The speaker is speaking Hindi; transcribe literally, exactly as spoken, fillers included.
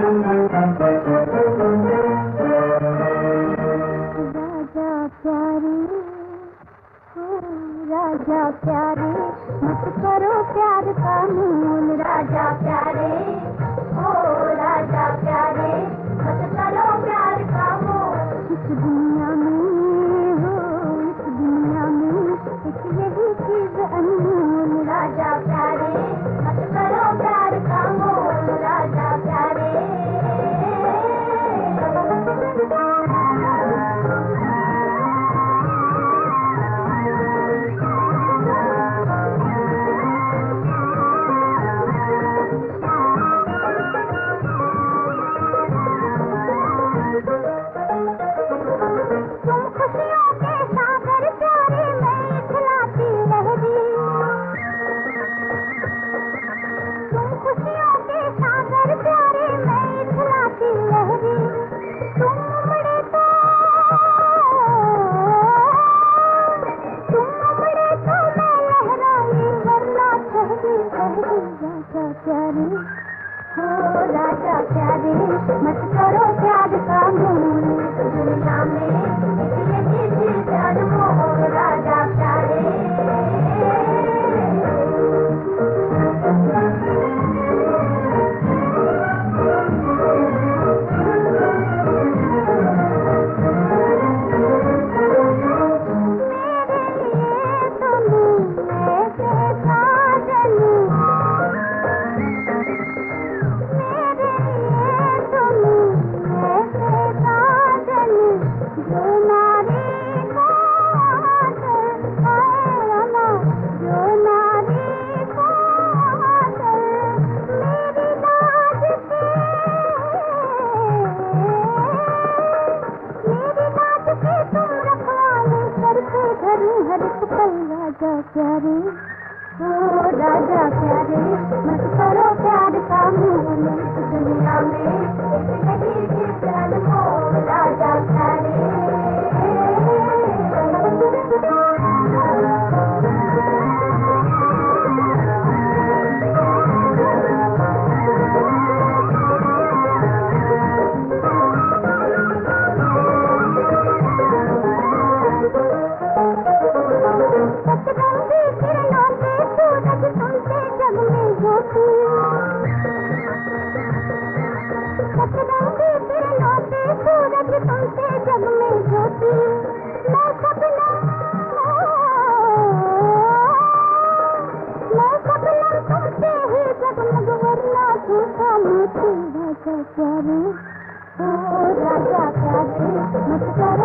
प्यारे हो राजा प्यारे, मत करो प्यार का मूल। राजा प्यारे हो राजा प्यारे, मत करो प्यार का मूल। इस दुनिया में हो इस दुनिया में एक यही चीज अनमोल। राजा प्यारे मत करो प्यार का मूल। राजा प्यारे राजा प्यारे मत करो प्यार का मूल। दुनिया में यही चीज अनमोल। राजा प्यारे राजा प्यारे हो राजा प्यारे, मत करो प्यार का मूल। दुनिया में यही चीज अनमोल। राजा प्यारे सतरंगी किरणों से सूरज तुमसे जग में ज्योति। मैं शबनम मैं शबनम तुमसे ही जगमग वरना झूठा मोती। राजा प्यारे हो राजा प्यारे, मत करो